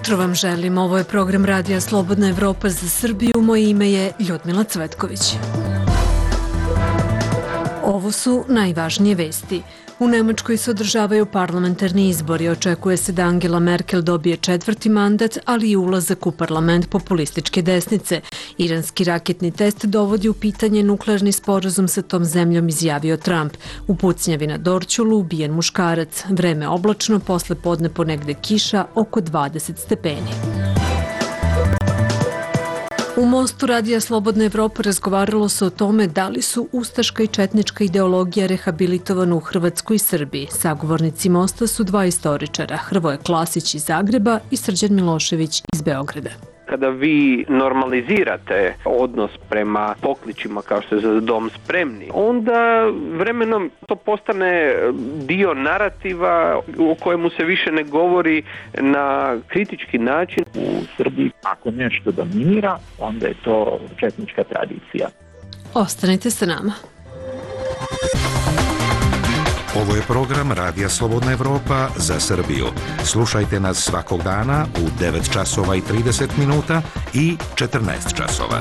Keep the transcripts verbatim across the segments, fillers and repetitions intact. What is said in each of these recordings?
jutro vam želim. Ovo je program Radija Slobodna Evropa za Srbiju. Moje ime je Ljudmila Cvetković. Ovo su najvažnije vesti. U Nemačkoj se održavaju parlamentarni izbori. Očekuje se da Angela Merkel dobije četvrti mandat, ali i ulazak u parlament populističke desnice. Iranski raketni test dovodi u pitanje nuklearni sporazum sa tom zemljom, izjavio Trump. U pucnjavi na Dorćolu ubijen muškarac. Vreme oblačno, posle podne ponegde kiša, oko dvadeset stepeni. U Mostu Radija Slobodna Evropa razgovaralo se o tome da li su ustaška i četnička ideologija rehabilitovana u Hrvatskoj i Srbiji. Sagovornici Mosta su dva istoričara, Hrvoje Klasić iz Zagreba i Srđan Milošević iz Beograda. Kada vi normalizirate odnos prema pokličima kao što je Za dom spremni, onda vremenom to postane dio narativa o kojemu se više ne govori na kritički način. U Srbiji ako nešto dominira, onda je to četnička tradicija. Ostanite sa nama. Ovo je program Radija Slobodna Evropa za Srbiju. Slušajte nas svakog dana u devet časova i trideset minuta i četrnaest časova.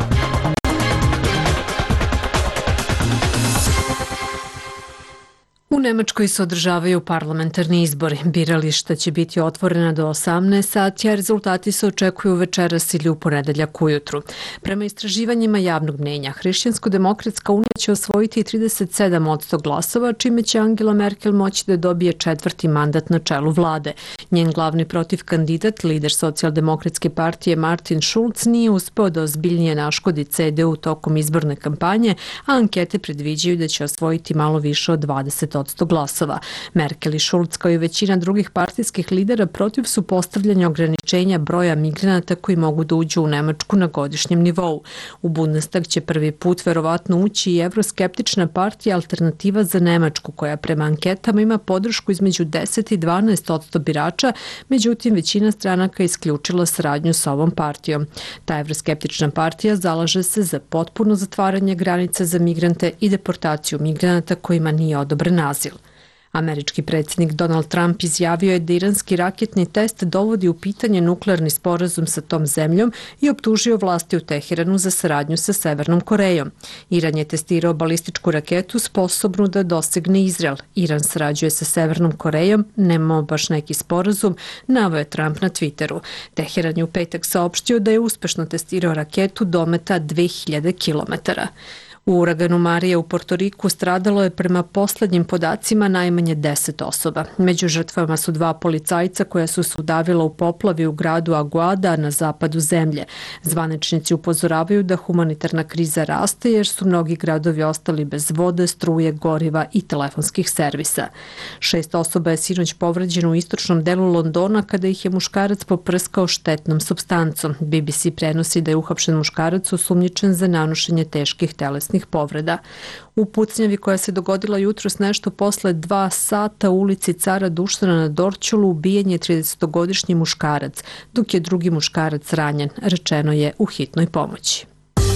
U Nemačkoj se održavaju parlamentarni izbori. Birališta će biti otvorena do osamnaest sati, a rezultati se očekuju večeras ili u ponedeljak ujutru. Prema istraživanjima javnog mnjenja, Hrišćansko-demokratska unija će osvojiti trideset sedam posto glasova, čime će Angela Merkel moći da dobije četvrti mandat na čelu vlade. Njen glavni protiv kandidat, lider socijaldemokratske partije Martin Schulz, nije uspeo da ozbiljnije naškodi C D U tokom izborne kampanje, a ankete predviđaju da će osvojiti malo više od dvadeset posto glasova. Merkel i Schulz, kao i većina drugih partijskih lidera, protiv su postavljanja ograničenja broja migranata koji mogu da uđu u Nemačku na godišnjem nivou. U Bundestag će prvi put verovatno ući i evroskeptična partija Alternativa za Nemačku, koja prema anketama ima podršku između deset i dvanaest posto birača, međutim većina stranaka isključila saradnju sa ovom partijom. Ta evroskeptična partija zalaže se za potpuno zatvaranje granica za migrante i deportaciju migranata kojima nije odobren azil. Američki predsjednik Donald Trump izjavio je da iranski raketni test dovodi u pitanje nuklearni sporazum sa tom zemljom i optužio vlasti u Teheranu za saradnju sa Severnom Korejom. Iran je testirao balističku raketu sposobnu da dosegne Izrael. Iran sarađuje sa Severnom Korejom, nemamo baš neki sporazum, naveo je Trump na Twitteru. Teheran je u petak saopštio da je uspešno testirao raketu dometa dve hiljade kilometara. U uraganu Marija u Portoriku stradalo je prema poslednjim podacima najmanje deset osoba. Među žrtvama su dva policajca koja su se udavila u poplavi u gradu Aguada na zapadu zemlje. Zvaničnici upozoravaju da humanitarna kriza raste jer su mnogi gradovi ostali bez vode, struje, goriva i telefonskih servisa. Šest osoba je sinoć povređeno u istočnom delu Londona kada ih je muškarac poprskao štetnom supstancom. B B C prenosi da je uhapšen muškarac osumnjičen za nanošenje teških telesnih povreda. U pucnjavi koja se dogodila jutros nešto posle dva sata u ulici Cara Dušana na Dorćolu ubijen je tridesetogodišnji muškarac, dok je drugi muškarac ranjen, rečeno je u hitnoj pomoći.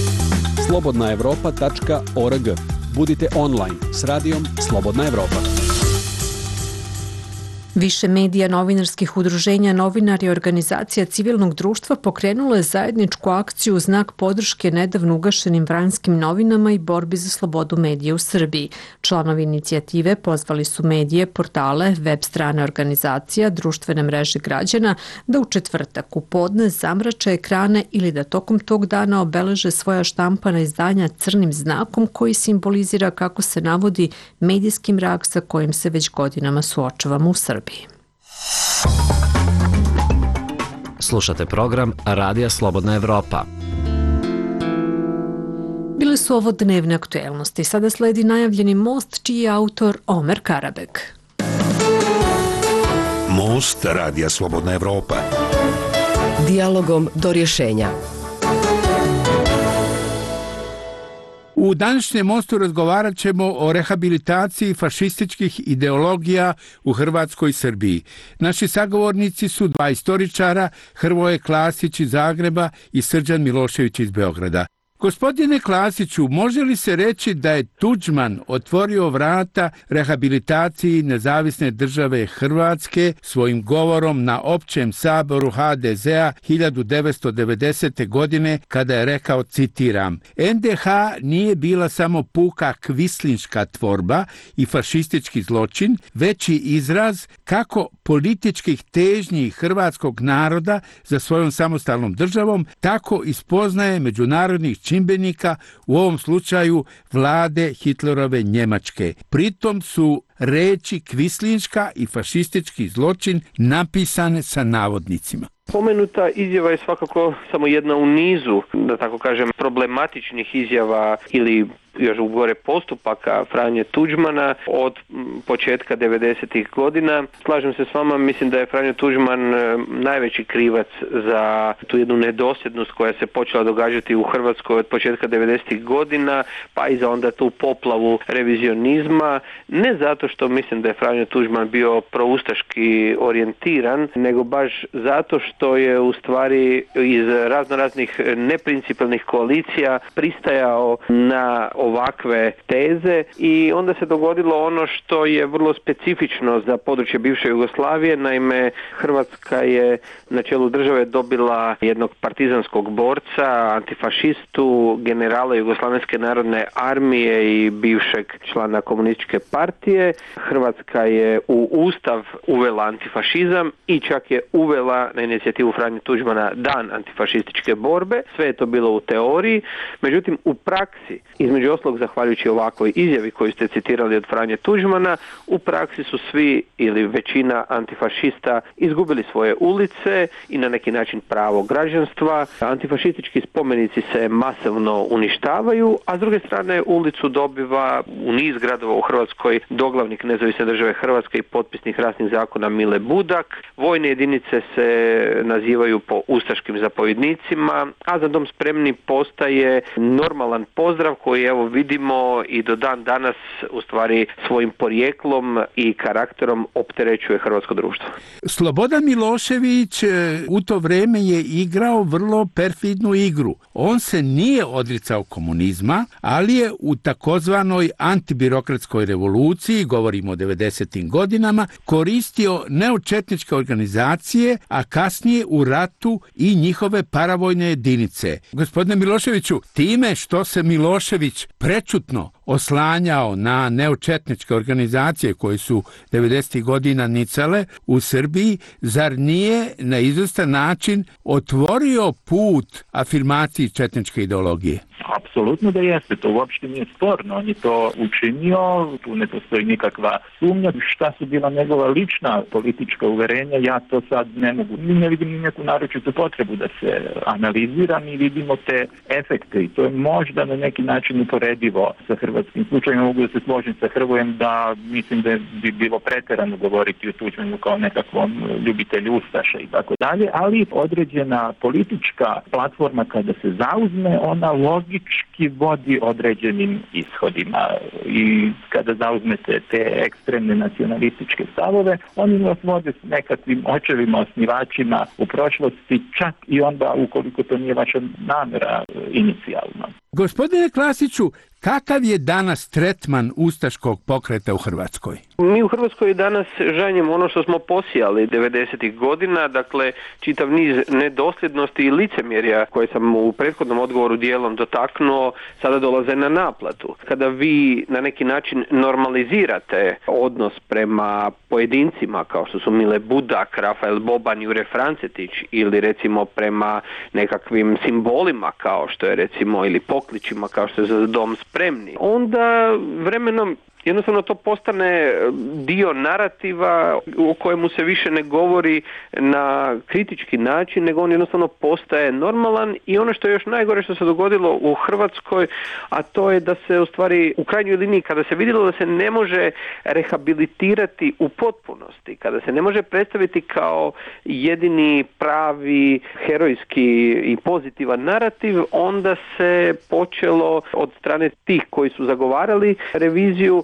slobodna evropa tačka org. Budite online s radijom Slobodna Evropa. Više medija, novinarskih udruženja, novinari i organizacija civilnog društva pokrenulo je zajedničku akciju u znak podrške nedavno ugašenim Vranskim novinama i borbi za slobodu medija u Srbiji. Članovi inicijative pozvali su medije, portale, web strane organizacija, društvene mreže građana da u četvrtak u podne zamrače ekrane ili da tokom tog dana obeleže svoja štampana izdanja crnim znakom koji simbolizira, kako se navodi, medijski mrak sa kojim se već godinama suočavamo u Srbiji. Slušate program Radija Slobodna Evropa. Bile su ovo dnevne aktuelnosti. Sada sledi najavljeni Most, čiji je autor Omer Karabek. Most Radija Slobodna Evropa. Dijalogom do rješenja. U današnjem Mostu razgovarat ćemo o rehabilitaciji fašističkih ideologija u Hrvatskoj i Srbiji. Naši sagovornici su dva istoričara, Hrvoje Klasić iz Zagreba i Srđan Milošević iz Beograda. Gospodine Klasiću, može li se reći da je Tuđman otvorio vrata rehabilitaciji nezavisne države Hrvatske svojim govorom na općem saboru ha de zea hiljadu devetsto devedesete. godine kada je rekao, citiram, en de ha nije bila samo puka kvislinška tvorba i fašistički zločin, već i izraz kako političkih težnji hrvatskog naroda za svojom samostalnom državom, tako i spoznaje međunarodnih čimbenika, u ovom slučaju vlade Hitlerove Njemačke. Pritom su reči kvislinška i fašistički zločin napisane sa navodnicima. Spomenuta izjava je svakako samo jedna u nizu, da tako kažem, problematičnih izjava ili još gore postupaka Franje Tuđmana od početka devedesetih godina. Slažem se s vama, mislim da je Franjo Tuđman najveći krivac za tu jednu nedosljednost koja se počela događati u Hrvatskoj od početka devedesetih godina, pa i za onda tu poplavu revizionizma. Ne zato što mislim da je Franjo Tuđman bio proustaški orijentiran, nego baš zato što je u stvari iz raznoraznih neprincipijelnih koalicija pristajao na ovakve teze i onda se dogodilo ono što je vrlo specifično za područje bivše Jugoslavije. Naime, Hrvatska je na čelu države dobila jednog partizanskog borca, antifašistu, generala Jugoslavenske narodne armije i bivšeg člana komunističke partije. Hrvatska je u Ustav uvela antifašizam i čak je uvela na inicijativu Franje Tuđmana dan antifašističke borbe. Sve je to bilo u teoriji, međutim u praksi, između ostalog zahvaljujući ovakvoj izjavi koju ste citirali od Franje Tuđmana, u praksi su svi ili većina antifašista izgubili svoje ulice i na neki način pravo građanstva. Antifašistički spomenici se masovno uništavaju, a s druge strane ulicu dobiva u niz gradova u Hrvatskoj doglavnik Nezavisne države Hrvatske i potpisnik rasnih zakona Mile Budak. Vojne jedinice se nazivaju po ustaškim zapovjednicima, a Za dom spremni postaje normalan pozdrav koji evo vidimo i do dan danas u stvari svojim porijeklom i karakterom opterećuje hrvatsko društvo. Slobodan Milošević u to vrijeme je igrao vrlo perfidnu igru. On se nije odricao komunizma, ali je u takozvanoj antibirokratskoj revoluciji, govorimo o devedesetim godinama, koristio neočetničke organizacije, a kasnije u ratu i njihove paravojne jedinice. Gospodine Miloševiću, time što se Milošević prečutno oslanjao na neočetničke organizacije koje su devedesetih godina nicale u Srbiji, zar nije na izvestan način otvorio put afirmaciji četničke ideologije? Apsolutno da jeste, to uopšte nije sporno, on je to učinio, tu ne postoji nikakva sumnja. Šta su bila njegova lična politička uverenja, ja to sad ne mogu, ne vidim neku naročitu potrebu da se analizira, mi vidimo te efekte i to je možda na neki način uporedivo sa hrvatskim slučajem. Mogu da se složim sa Hrvojem da mislim da bi bilo preterano govoriti o Tuđmanu kao nekakvom ljubitelju ustaša i tako dalje, ali određena politička platforma kada se zauzme, ona logički vodi određenim ishodima i kada zauzmete te ekstremne nacionalističke stavove, oni vas vode s nekakvim očevima, osnivačima u prošlosti, čak i onda ukoliko to nije vaša namjera inicijalno. Gospodine Klasiću, kakav je danas tretman ustaškog pokreta u Hrvatskoj? Mi u Hrvatskoj danas žanjemo ono što smo posijali devedesetih godina, dakle čitav niz nedosljednosti i licemjerja koje sam u prethodnom odgovoru dijelom dotaknuo, sada dolaze na naplatu. Kada vi na neki način normalizirate odnos prema pojedincima kao što su Mile Budak, Rafael Boban, Jure Francetić ili recimo prema nekakvim simbolima kao što je recimo ili pokličima kao što je Za dom spremni, onda vremenom jednostavno to postane dio narativa o kojemu se više ne govori na kritički način, nego on jednostavno postaje normalan i ono što je još najgore što se dogodilo u Hrvatskoj, a to je da se u stvari u krajnjoj liniji kada se vidjelo da se ne može rehabilitirati u potpunosti, kada se ne može predstaviti kao jedini pravi herojski i pozitivan narativ, onda se počelo od strane tih koji su zagovarali reviziju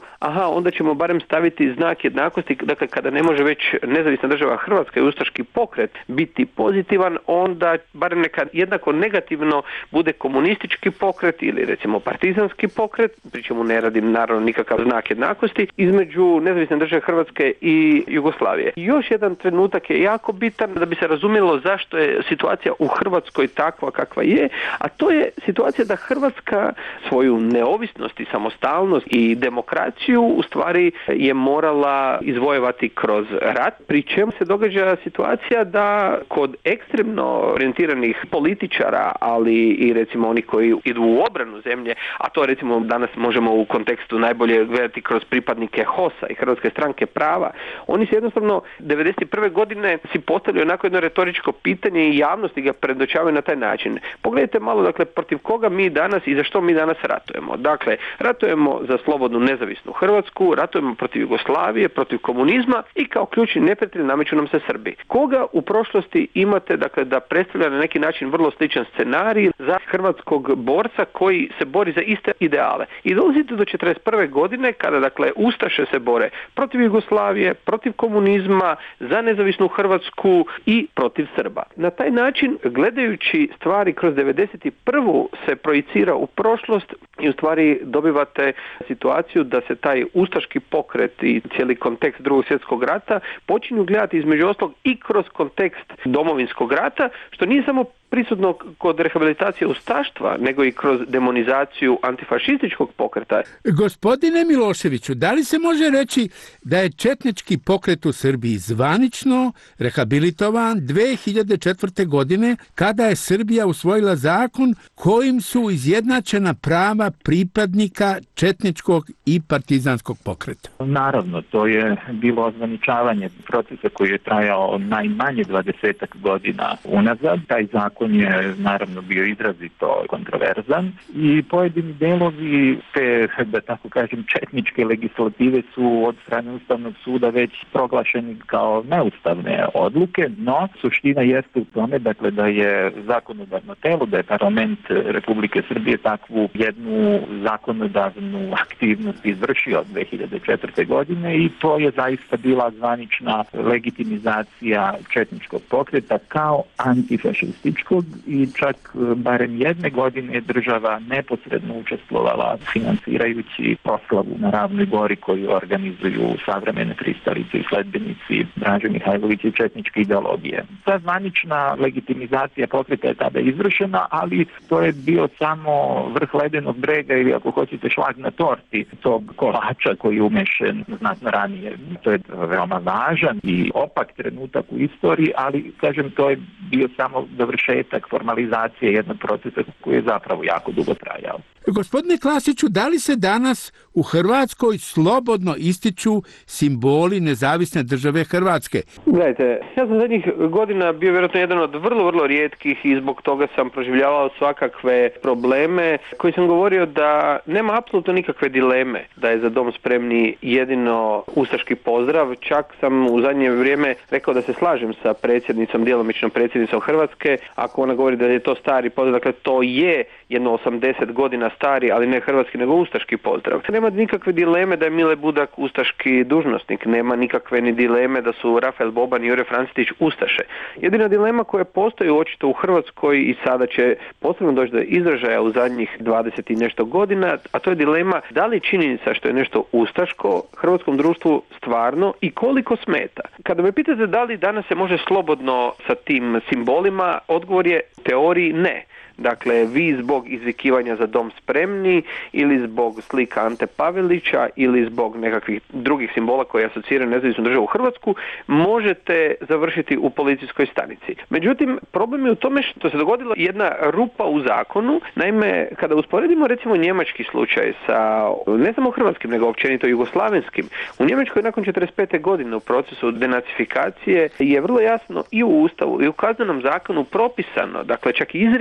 aha, onda ćemo barem staviti znak jednakosti, dakle kada ne može već nezavisna država Hrvatska i ustaški pokret biti pozitivan, onda barem neka jednako negativno bude komunistički pokret ili recimo partizanski pokret, pri čemu ne radim naravno nikakav znak jednakosti, između nezavisne države Hrvatske i Jugoslavije. Još jedan trenutak je jako bitan da bi se razumjelo zašto je situacija u Hrvatskoj takva kakva je, a to je situacija da Hrvatska svoju neovisnost i samostalnost i demokraciju u stvari je morala izvojevati kroz rat, pri čemu se događa situacija da kod ekstremno orijentiranih političara, ali i recimo oni koji idu u obranu zemlje, a to recimo danas možemo u kontekstu najbolje gledati kroz pripadnike H O S-a i Hrvatske stranke prava, oni se jednostavno devedeset prve godine si postavljaju onako jedno retoričko pitanje i javnosti ga predočavaju na taj način. Pogledajte malo, dakle, protiv koga mi danas i za što mi danas ratujemo. Dakle, ratujemo za slobodnu nezavisnu Hrvatsku, ratujemo protiv Jugoslavije, protiv komunizma i kao ključni neprijatelj nameću nam se Srbi. Koga u prošlosti imate, dakle, da predstavlja na neki način vrlo sličan scenarij za hrvatskog borca koji se bori za iste ideale. I dolazite do četrdeset prve godine kada, dakle, ustaše se bore protiv Jugoslavije, protiv komunizma, za nezavisnu Hrvatsku i protiv Srba. Na taj način, gledajući stvari kroz devedeset prvu se projicira u prošlost i u stvari dobivate situaciju da se taj ustaški pokret i cijeli kontekst Drugog svjetskog rata počinju gledati između ostalog i kroz kontekst Domovinskog rata, što nije samo prisutno kod rehabilitacije ustaštva, nego i kroz demonizaciju antifašističkog pokreta. Gospodine Miloševiću, da li se može reći da je četnički pokret u Srbiji zvanično rehabilitovan dve hiljade četvrte. godine kada je Srbija usvojila zakon kojim su izjednačena prava pripadnika četničkog i partizanskog pokreta? Naravno, to je bilo ozvaničavanje procesa koji je trajao najmanje dvadesetak godina unazad. Taj zakon je naravno bio izrazito kontroverzan i pojedini delovi te, da tako kažem, četničke legislative su od strane Ustavnog suda već proglašeni kao neustavne odluke, no suština jeste u tome, dakle, da je zakonodavno telo, da je parlament Republike Srbije takvu jednu zakonodavnu aktivnost izvršio od dve hiljade četvrte. godine i to je zaista bila zvanična legitimizacija četničkog pokreta kao antifašističkog i čak barem jedne godine država neposredno učestvovala financirajući proslavu na Ravnoj Gori koju organizuju savremene pristalice i sledbenici Draže Mihajlovića i četničke ideologije. Ta zvanična legitimizacija pokreta je tada izvršena, ali to je bio samo vrh ledenog brega ili ako hoćete šlag na torti tog kolača koji je umešen znatno ranije. To je veoma važan i opak trenutak u istoriji, ali kažem to je bio samo dovršetak formalizacije jednog procesa koji je zapravo jako dugo trajao. Gospodine Klasiću, da li se danas u Hrvatskoj slobodno ističu simboli nezavisne države Hrvatske? Gledajte, ja sam zadnjih godina bio vjerojatno jedan od vrlo, vrlo rijetkih i zbog toga sam proživljavao svakakve probleme koji sam govorio da nema apsolutno nikakve dileme da je Za dom spremni jedino ustaški pozdrav. Čak sam u zadnje vrijeme rekao da se slažem sa predsjednicom, djelomično predsjednicom Hrvatske, ako ona govori da je to stari pozdrav, dakle to je jedno osamdeset godina stari, ali ne hrvatski, nego ustaški pozdrav. Nema nikakve dileme da je Mile Budak ustaški dužnosnik, nema nikakve ni dileme da su Rafael Boban i Jure Francetić ustaše. Jedina dilema koja postoji očito u Hrvatskoj i sada će posebno doći do izražaja u zadnjih dvadeset i nešto godina, a to je dilema da li činjenica što je nešto ustaško hrvatskom društvu stvarno i koliko smeta. Kada me pitate da li danas se može slobodno sa tim simbolima, odgovor je u teoriji ne. Dakle, vi zbog izvikivanja Za dom spremni ili zbog slika Ante Pavelića ili zbog nekakvih drugih simbola koji asociraju nezavisnu državu Hrvatsku možete završiti u policijskoj stanici. Međutim, problem je u tome što se dogodila jedna rupa u zakonu. Naime, kada usporedimo recimo njemački slučaj sa ne samo hrvatskim nego općenito jugoslavenskim, u Njemačkoj nakon četrdeset pete. godine u procesu denacifikacije je vrlo jasno i u Ustavu i u Kaznenom zakonu propisano, dakle čak i izrijekom,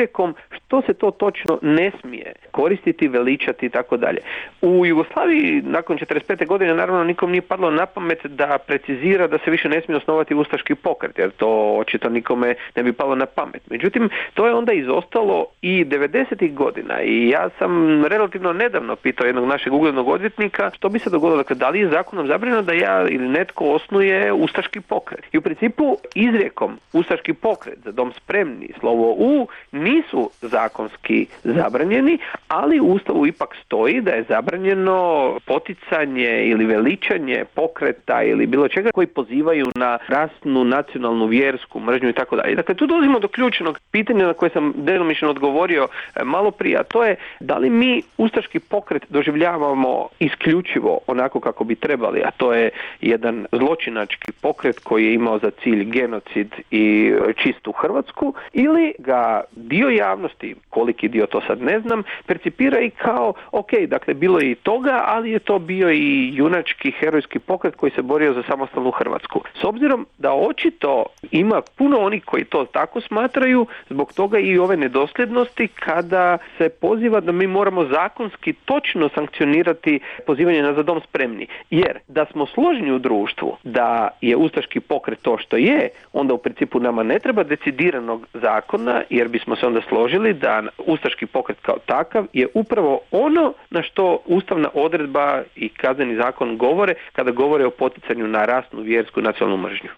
što se to točno ne smije koristiti, veličati i tako dalje. U Jugoslaviji nakon četrdeset pete godine naravno nikom nije padlo na pamet da precizira da se više ne smije osnovati ustaški pokret, jer to očito nikome ne bi palo na pamet. Međutim, to je onda izostalo i devedesetih godina i ja sam relativno nedavno pitao jednog našeg uglednog odvjetnika što bi se dogodilo, dakle, da li je zakonom zabranjeno da ja ili netko osnuje ustaški pokret. I u principu izrijekom ustaški pokret, Za dom spremni, slovo U, nisu zakonski zabranjeni, ali u Ustavu ipak stoji da je zabranjeno poticanje ili veličanje pokreta ili bilo čega koji pozivaju na rasnu, nacionalnu, vjersku mržnju i tako dalje. Dakle, tu dolazimo do ključnog pitanja na koje sam djelomično odgovorio malo prije, a to je da li mi ustaški pokret doživljavamo isključivo onako kako bi trebali, a to je jedan zločinački pokret koji je imao za cilj genocid i čistu Hrvatsku, ili ga dio javnosti, koliki dio to sad ne znam, percipira i kao, ok, dakle, bilo je i toga, ali je to bio i junački, herojski pokret koji se borio za samostalnu Hrvatsku. S obzirom da očito ima puno onih koji to tako smatraju, zbog toga i ove nedosljednosti kada se poziva da mi moramo zakonski točno sankcionirati pozivanje na Za dom spremni. Jer da smo složni u društvu da je ustaški pokret to što je, onda u principu nama ne treba decidiranog zakona, jer bismo se onda složili da ustaški pokret kao takav je upravo ono na što ustavna odredba i kazneni zakon govore kada govore o poticanju na rasnu, vjersku i nacionalnu mržnju.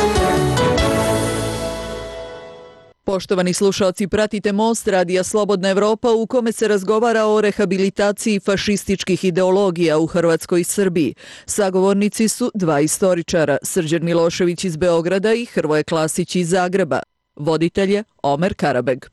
Poštovani slušalci, pratite Most Radija Slobodna Evropa u kome se razgovara o rehabilitaciji fašističkih ideologija u Hrvatskoj i Srbiji. Sagovornici su dva istoričara, Srđan Milošević iz Beograda i Hrvoje Klasić iz Zagreba. Voditelj je Omer Karabeg.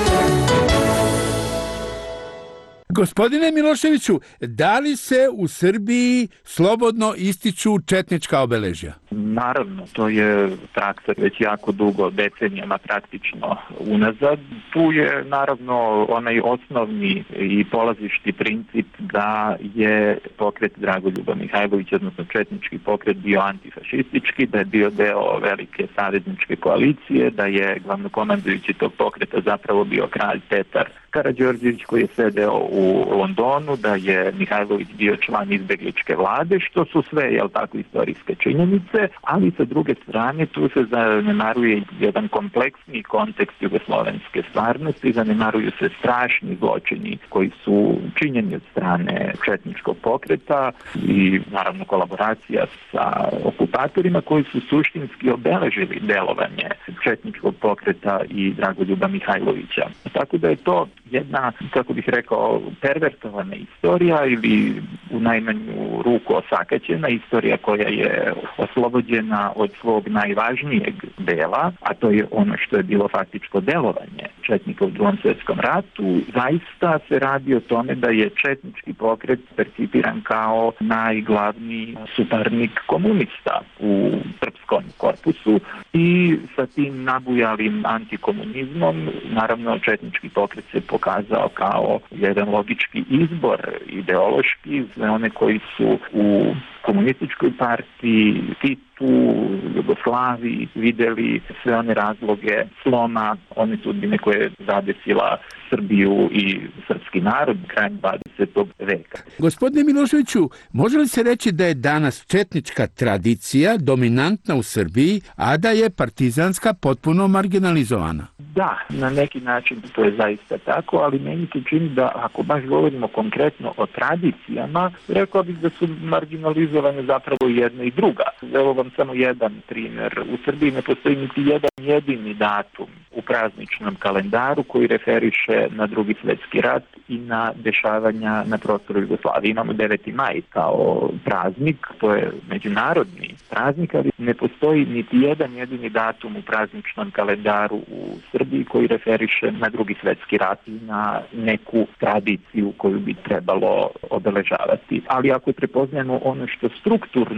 Gospodine Miloševiću, da li se u Srbiji slobodno ističu četnička obeležja? Naravno, to je praksa već jako dugo, decenijama praktično unazad. Tu je naravno onaj osnovni i polazišti princip da je pokret Dragoljuba Mihajlovića, odnosno četnički pokret, bio antifašistički, da je bio deo velike savezničke koalicije, da je glavnokomandujući tog pokreta zapravo bio kralj Petar Karađorđević koji je sedeo u Londonu, da je Mihajlović bio član izbegličke vlade, što su sve, jel tako, istorijske činjenice, ali sa druge strane tu se zanemaruje jedan kompleksni kontekst jugoslovenske stvarnosti, zanemaruju se strašni zločini koji su činjeni od strane četničkog pokreta i naravno kolaboracija sa okupatorima koji su suštinski obeležili delovanje četničkog pokreta i Dragoljuba Mihajlovića. Tako da je to jedna, kako bih rekao, pervertovana istorija ili u najmanju ruku osakaćena istorija koja je oslobođena od svog najvažnijeg dela, a to je ono što je bilo faktičko delovanje četnika u Drugom svjetskom ratu. Zaista se radi o tome da je četnički pokret percipiran kao najglavniji suparnik komunista u srpskom korpusu i sa tim nabujalim antikomunizmom naravno četnički pokret se pokazao kao jedan logički izbor ideološki za one koji su u komunističkoj partiji, Titu, Jugoslaviji vidjeli sve one razloge sloma, one sudbine koje je zadesila Srbiju i srpski narod krajem dvadesetog veka. Gospodine Miloševiću, može li se reći da je danas četnička tradicija dominantna u Srbiji, a da je partizanska potpuno marginalizovana? Da, na neki način to je zaista tako, ali meni se čini da ako baš govorimo konkretno o tradicijama, rekao bih da su marginalizovane zapravo jedna i druga. Evo vam samo jedan primjer. U Srbiji ne postoji niti jedan jedini datum u prazničnom kalendaru koji referiše na Drugi svjetski rat i na dešavanja na prostoru Jugoslavije. Imamo deveti maj kao praznik, to je međunarodni praznik, ali ne postoji niti jedan jedini datum u prazničnom kalendaru u Srbiji koji referiše na Drugi svjetski rat i na neku tradiciju koju bi trebalo obeležavati. Ali ako prepoznajemo ono što strukturno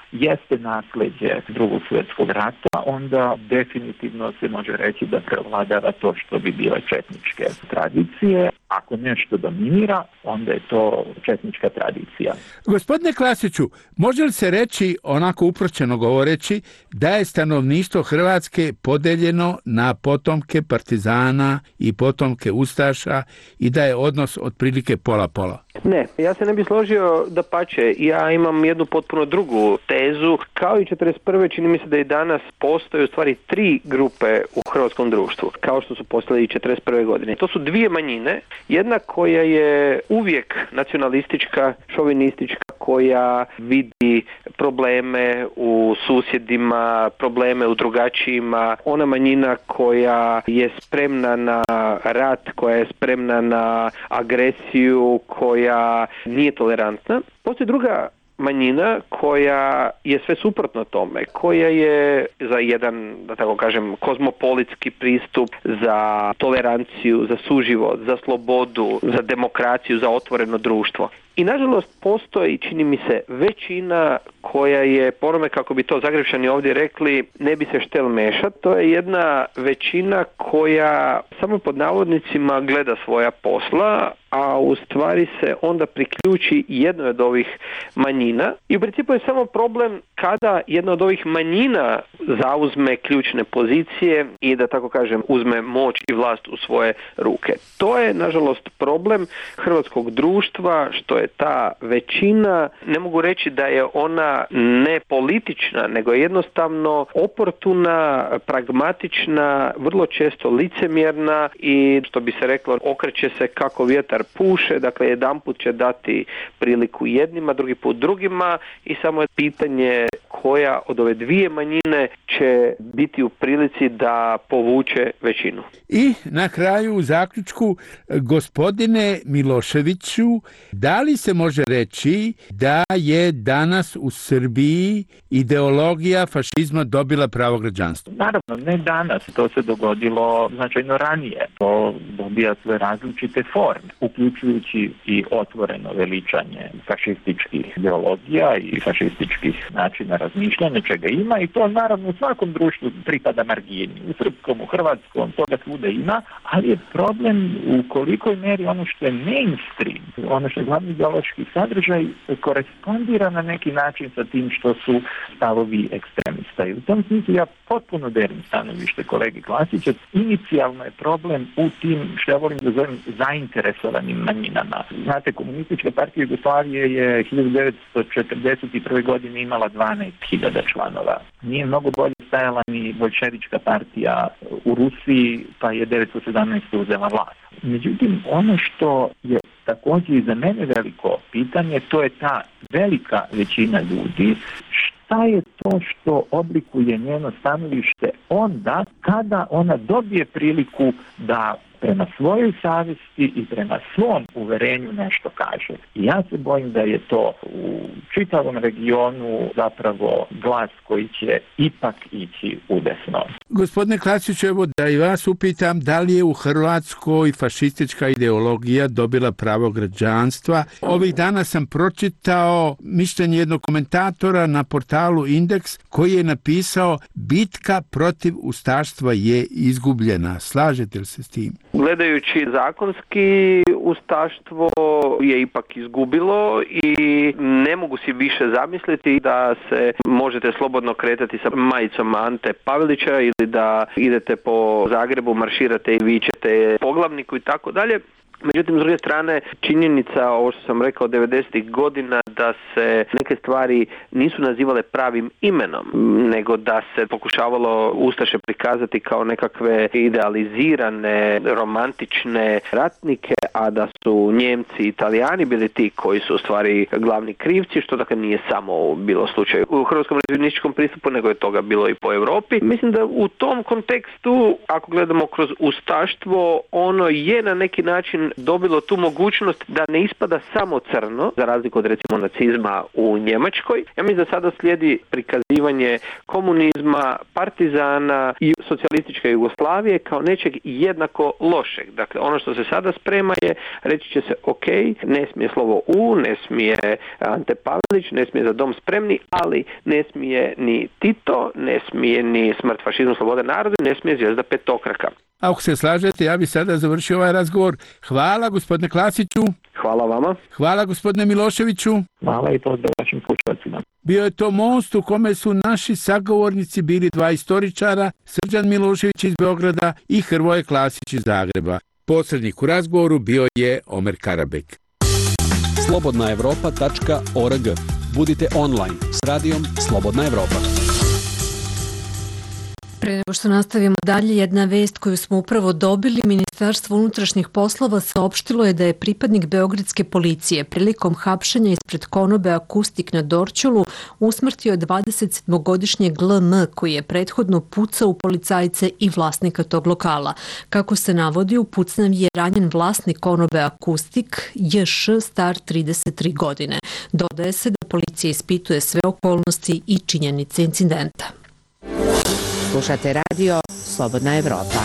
jeste nasljeđe Drugog svjetskog rata, onda definitivno se može reći da prevladava to što bi bile četničke tradicije. Ako nešto dominira, onda je to četnička tradicija. Gospodine Klasiću, može li se reći, onako uprošćeno govoreći, da je stanovništvo Hrvatske podeljeno na potomke partizana i potomke ustaša i da je odnos otprilike pola-pola? Ne, ja se ne bi složio, dapače. Ja imam jednu potpuno drugu tezu. Kao i četrdeset prve čini mi se da i danas postoje u stvari tri grupe u hrvatskom društvu, kao što su postale i četrdeset prve godine. To su dvije manjine. Jedna koja je uvijek nacionalistička, šovinistička, koja vidi probleme u susjedima, probleme u drugačijima. Ona manjina koja je spremna na rat, koja je spremna na agresiju, koja nije tolerantna. Postoji druga manjina koja je sve suprotno tome, koja je za jedan, da tako kažem, kozmopolitski pristup, za toleranciju, za suživot, za slobodu, za demokraciju, za otvoreno društvo. I nažalost postoji, čini mi se, većina koja je, po onome kako bi to Zagrepčani ovdje rekli, ne bi se štel mešat. To je jedna većina koja samo pod navodnicima gleda svoja posla, a u stvari se onda priključi jednoj od ovih manjina. I u principu je samo problem kada jedna od ovih manjina zauzme ključne pozicije i, da tako kažem, uzme moć i vlast u svoje ruke. To je, nažalost, problem hrvatskog društva, što je ta većina, ne mogu reći da je ona ne politična, nego je jednostavno oportuna, pragmatična, vrlo često licemjerna i, što bi se reklo, okreće se kako vjetar puše. Dakle, jedanput će dati priliku jednima, drugi put drugima i samo je pitanje koja od ove dvije manjine će biti u prilici da povuče većinu. I na kraju u zaključku, gospodine Miloševiću, da li se može reći da je danas u Srbiji ideologija fašizma dobila pravo građanstvo? Naravno, ne danas. To se dogodilo značajno ranije. To dobija sve različite forme, uključujući i otvoreno veličanje fašističkih ideologija i fašističkih načina razmišljanja, čega ima, i to naravno u svakom društvu pripada margini. U srpskom, u hrvatskom, toga svuda ima, ali je problem u kolikoj meri ono što je mainstream, ono što je glavni ideološki sadržaj, korespondira na neki način sa tim što su stavovi ekstremista. I u tom smislu ja potpuno delim stanovište kolegi Klasića. Inicijalno je problem u tim, što ja volim da zovem, zainteresovanim manjinama. Znate, Komunistička partija Jugoslavije je hiljadu devetsto četrdeset prve godine imala dvanaest hiljada članova. Nije mnogo bolje stajala ni Boljševička partija u Rusiji, pa je devetsto sedamnaeste uzela vlast. Međutim, ono što je također i za mene veliko pitanje, to je ta velika većina ljudi. Šta je to što oblikuje njeno stanovište onda kada ona dobije priliku da prema svojoj savjesti i prema svom uverenju nešto kaže? I ja se bojim da je to u čitavom regionu zapravo glas koji će ipak ići udesno. Gospodine Klasiću, evo da i vas upitam, da li je u Hrvatskoj fašistička ideologija dobila pravo građanstva? Ovih dana sam pročitao mišljenje jednog komentatora na portalu Indeks koji je napisao: bitka protiv ustaštva je izgubljena. Slažete li se s tim? Gledajući zakonski, ustaštvo je ipak izgubilo i ne mogu si više zamisliti da se možete slobodno kretati sa majicom Ante Pavelića ili da idete po Zagrebu, marširate i vičete poglavniku i tako dalje. Međutim, s druge strane, činjenica, ovo što sam rekao, devedesetih godina, da se neke stvari nisu nazivale pravim imenom, nego da se pokušavalo ustaše prikazati kao nekakve idealizirane, romantične ratnike, a da su Njemci i Italijani bili ti koji su u stvari glavni krivci, što dakle nije samo bilo slučaj u hrvatskom revizijonističkom pristupu, nego je toga bilo i po Europi. Mislim da u tom kontekstu, ako gledamo kroz ustaštvo, ono je na neki način način dobilo tu mogućnost da ne ispada samo crno, za razliku od recimo nacizma u Njemačkoj. Ja mislim da sada slijedi prikazivanje komunizma, partizana i socijalističke Jugoslavije kao nečeg jednako lošeg. Dakle, ono što se sada sprema je, reći će se ok, ne smije slovo U, ne smije Ante Pavelić, ne smije Za dom spremni, ali ne smije ni Tito, ne smije ni smrt fašizmu, sloboda narodu, ne smije zvijezda petokraka. Ako se slažete, ja bih sada završio ovaj razgovor. Hvala gospodine Klasiću. Hvala vama. Hvala gospodine Miloševiću. Hvala i pozdrav vašim slušalcima. Bio je to most u kome su naši sagovornici bili dva istoričara, Srđan Milošević iz Beograda i Hrvoje Klasić iz Zagreba. Posrednik u razgovoru bio je Omer Karabek. slobodna evropa tačka org. Budite online s radijom Slobodna Evropa. Pre nego što nastavimo dalje, jedna vest koju smo upravo dobili, Ministarstvo unutrašnjih poslova saopštilo je da je pripadnik beogradske policije prilikom hapšenja ispred konobe Akustik na Dorćolu usmrtio dvadesetsedmogodišnjeg L M koji je prethodno pucao u policajce i vlasnika tog lokala. Kako se navodi, u pucnjavi je ranjen vlasnik konobe Akustik, J Š, star trideset tri godine. Dodaje se da policija ispituje sve okolnosti i činjenice incidenta. Slušate radio Slobodna Evropa.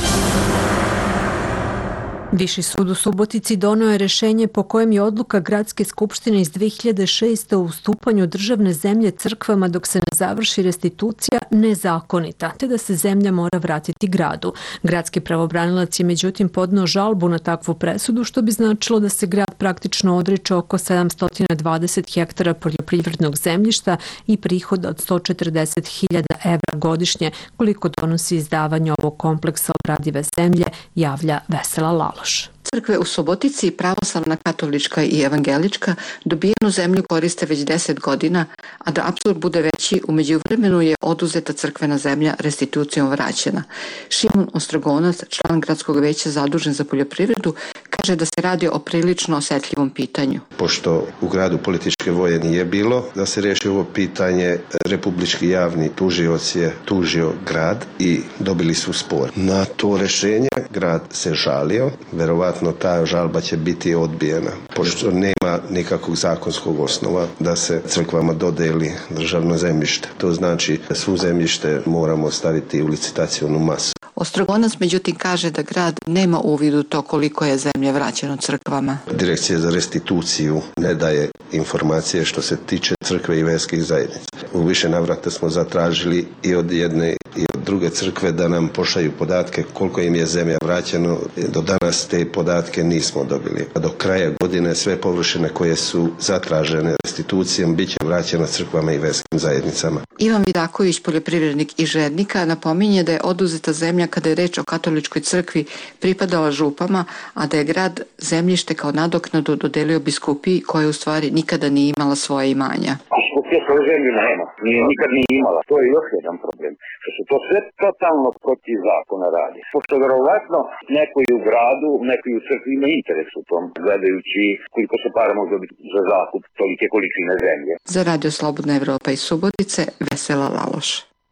Viši sud u Subotici doneo je rešenje po kojem je odluka Gradske skupštine iz dve hiljade šeste o ustupanju državne zemlje crkvama dok se ne završi restitucija nezakonita, te da se zemlja mora vratiti gradu. Gradski pravobranilac je međutim podneo žalbu na takvu presudu, što bi značilo da se grad praktično odriče oko sedamsto dvadeset hektara poljoprivrednog zemljišta i prihoda od sto četrdeset hiljada evra godišnje, koliko donosi izdavanje ovog kompleksa obradive zemlje, javlja Vesela Laloš. Crkve u Subotici, pravoslavna, katolička i evangelička, dobijenu zemlju koriste već deset godina, a da apsurd bude veći, u međuvremenu je oduzeta crkvena zemlja restitucijom vraćena. Šimon Ostrogonac, član gradskog veća zadužen za poljoprivredu, kaže da se radi o prilično osetljivom pitanju. Pošto u gradu političke voje nije bilo, da se riješi ovo pitanje, republički javni tužioc je tužio grad i dobili su spor. Na to rešenje grad se žalio, verovatno ta žalba će biti odbijena, pošto nema nikakvog zakonskog osnova da se crkvama dodeli državno zemljište. To znači da svu zemljište moramo staviti u licitacijonu masu. Ostrogonac međutim kaže da grad nema uvid u to koliko je zemlje vraćeno crkvama. Direkcija za restituciju ne daje informacije što se tiče crkve i verskih zajednica. U više navrata smo zatražili i od jedne i od druge crkve da nam pošalju podatke koliko im je zemlja vraćeno. Do danas te podatke nismo dobili. Do kraja godine sve površine koje su zatražene restitucijom bit će vraćeno crkvama i verskim zajednicama. Ivan Vidaković, poljoprivrednik i žednika, napominje da je oduzeta zemlja kada je reč o katoličkoj crkvi pripadala župama, a da je grad zemljište kao nadoknadu dodelio biskupiji koja u stvari nikada nije imala svoje imanja. Biskupija svoju zemlju nema, nije, nikad nije imala. To je još jedan problem. Što se to sve totalno protiv zakona radi. Pošto verovatno neko i u gradu, neko i u crkvi ima interes u tom, gledajući koliko se para može dobiti za zakup tolike količine zemlje. Za Radio Slobodna Evropa iz Subotice, Vesela Laloš.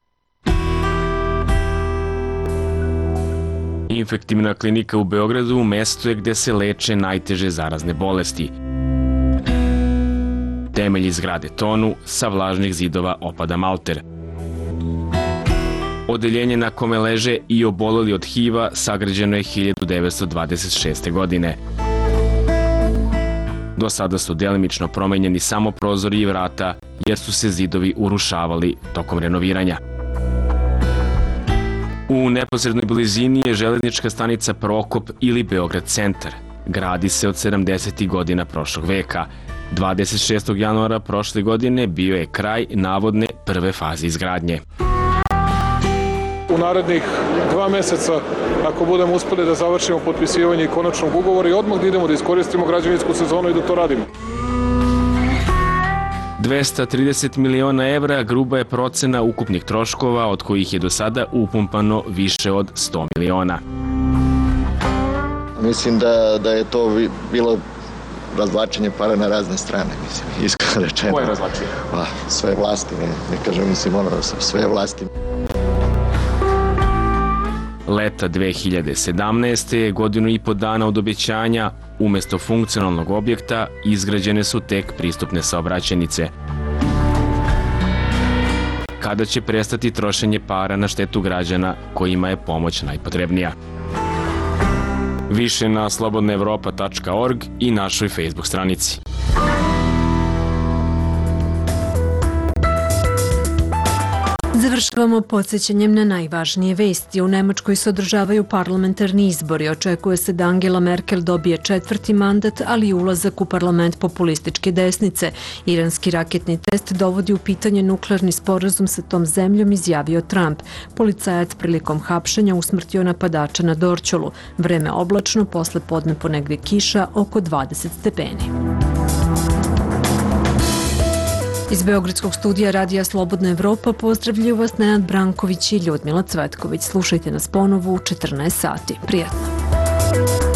Infektivna klinika u Beogradu mesto je gde se leče najteže zarazne bolesti. Temelji zgrade tonu, sa vlažnih zidova opada malter. Odeljenje na kome leže i oboleli od H I V-a sagrađeno je hiljadu devetsto dvadeset šeste. godine. Do sada su delimično promenjeni samo prozori i vrata, jer su se zidovi urušavali tokom renoviranja. U neposrednoj blizini je železnička stanica Prokop ili Beograd centar. Gradi se od sedamdesetih godina prošlog veka. dvadeset šestog januara prošle godine bio je kraj navodne prve faze izgradnje. U narednih dva meseca, ako budemo uspeli da završimo potpisivanje konačnog ugovora i odmah da idemo da iskoristimo građevinsku sezonu i da to radimo. dvesta trideset miliona evra gruba je procena ukupnih troškova, od kojih je do sada upumpano više od sto miliona. Mislim da, da je to bilo razvlačenje para na razne strane, mislim, iskreno rečeno. Koje razvlačenje? Pa, sve vlasti, ne, ne kažem, mislim, ono, sve vlasti. Leta dve hiljade sedamnaeste. godinu i po dana od obećanja, umesto funkcionalnog objekta izgrađene su tek pristupne saobraćajnice. Kada će prestati trošenje para na štetu građana kojima je pomoć najpotrebnija? Više na slobodna evropa tačka org i našoj Facebook stranici. Završavamo podsjećanjem na najvažnije vesti. U Nemačkoj se održavaju parlamentarni izbori. Očekuje se da Angela Merkel dobije četvrti mandat, ali i ulazak u parlament populističke desnice. Iranski raketni test dovodi u pitanje nuklearni sporazum sa tom zemljom, izjavio Trump. Policajac prilikom hapšenja usmrtio napadača na Dorćolu. Vreme oblačno, posle podne ponegde kiša, oko dvadeset stepeni. Iz Beogradskog studija Radija Slobodna Evropa pozdravljaju vas Nenad Branković i Ljudmila Cvetković. Slušajte nas ponovo u četrnaest sati. Prijatno!